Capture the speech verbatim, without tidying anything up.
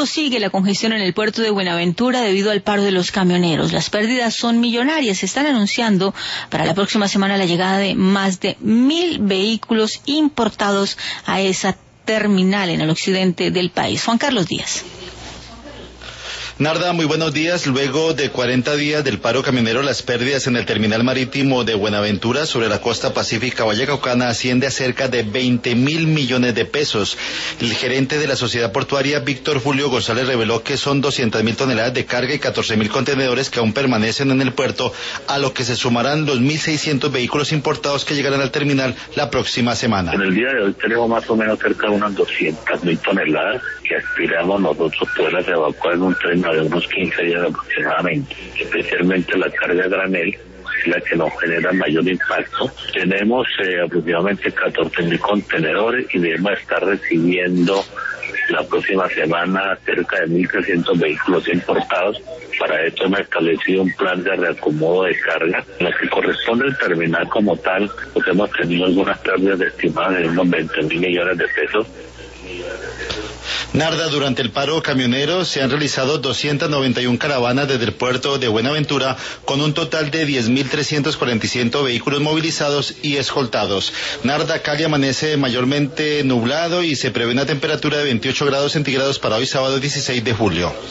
tanto, sigue la congestión en el puerto de Buenaventura debido al paro de los camioneros. Las pérdidas son millonarias. Se están anunciando para la próxima semana la llegada de más de mil vehículos importados a esa terminal en el occidente del país. Juan Carlos Díaz. Narda, muy buenos días. Luego de cuarenta días del paro camionero, las pérdidas en el terminal marítimo de Buenaventura sobre la costa pacífica vallecaucana asciende a cerca de veinte mil millones de pesos. El gerente de la sociedad portuaria, Víctor Julio González, reveló que son doscientas mil toneladas de carga y catorce mil contenedores que aún permanecen en el puerto, a lo que se sumarán los mil seiscientos vehículos importados que llegarán al terminal la próxima semana. En el día de hoy tenemos más o menos cerca de unas doscientas mil toneladas que aspiramos nosotros poderlas evacuar en un tren de unos quince días aproximadamente, especialmente la carga granel, la que nos genera mayor impacto. Tenemos eh, aproximadamente catorce mil contenedores y debemos estar recibiendo la próxima semana cerca de mil trescientos vehículos importados. Para esto hemos establecido un plan de reacomodo de carga. En lo que corresponde al terminal como tal, pues hemos tenido algunas pérdidas estimadas de unos veinte mil millones de pesos. Narda, durante el paro camionero se han realizado doscientas noventa y una caravanas desde el puerto de Buenaventura, con un total de diez mil trescientos cuarenta y siete vehículos movilizados y escoltados. Narda, Cali amanece mayormente nublado y se prevé una temperatura de veintiocho grados centígrados para hoy sábado dieciséis de julio.